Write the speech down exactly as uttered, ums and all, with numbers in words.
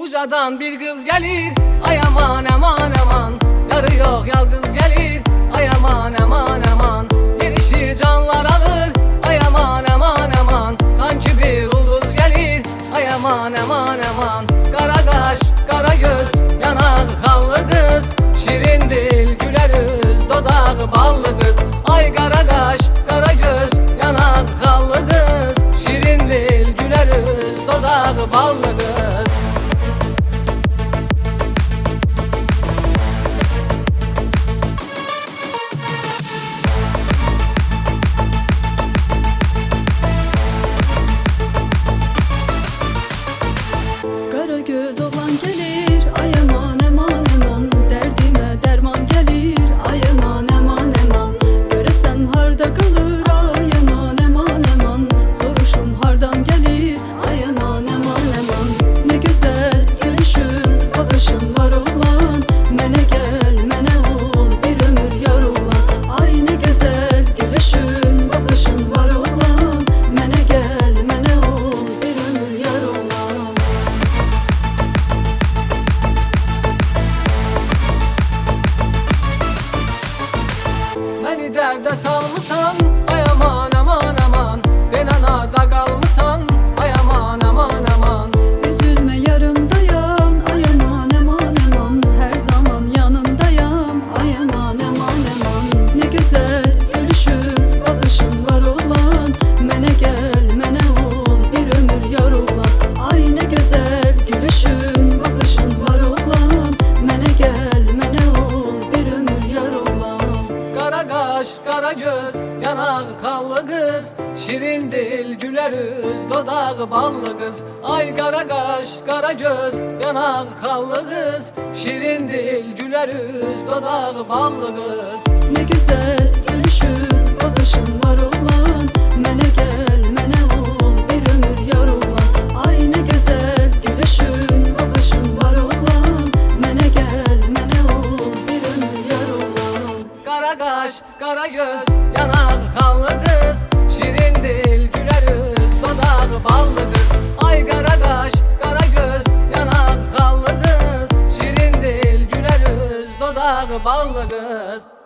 Ucadan bir kız gelir, ay aman aman aman. Yarı yok yalnız gelir, ay aman aman aman. Gelişi canlar alır, ay aman aman aman. Sanki bir uluz gelir, ay aman aman aman. Kara kaş, kara göz, yanağı kanlı kız. Şirin dil, güler yüz, dodağı ballı kız. Ay kara kaş, kara göz, yanağı kanlı kız. Şirin dil, güler yüz, dodağı ballı kız. Kara göz olan gelir, ay aman aman aman. Derdime derman gelir, ay aman aman aman. Göresen harda kalır, ay aman aman aman. Soruşum hardan gelir, ay aman aman aman. Ne güzel gülüşün, bakışın var olan. Mene gel, mene ol, bir ömür yar olan. Ay ne güzel gülüşün, bakışın var olan. Mene gel, mene ol, bir ömür yar olan. Beni derde salmışsan, ay aman aman aman. Denanada kalmışsan, ay aman aman aman. Üzülme yarındayım, ay aman aman aman. Her zaman yanındayım, ay aman aman aman. Ne güzel gülüşün, bakışın var olan. Mene gel, mene ol, bir ömür yar olan. Ay ne güzel gülüşün, bakışın var olan. Mene gel, mene ol, bir ömür yar olan. Kara kaş, kara göz, yanağı kanlı kız. Şirin dil, güler yüz, dodağı ballı kız. Ay kara kaş, kara göz, yanağı kanlı kız. Şirin dil, güler yüz, dodağı ballı kız. Ne güzel gülüşün, bakışın var olan. Mene gel, mene ol, bir ömür yar olan. Ay ne güzel gülüşün, bakışın var olan. Mene gel, mene ol, bir ömür yar olan. Kara kaş, kara göz, yanağı kanlı kız. Şirin dil, güler yüz, dodağı ballı kız. Ay kara kaş, kara göz, yanağı kanlı kız. Şirin dil, güler yüz, dodağı ballı kız.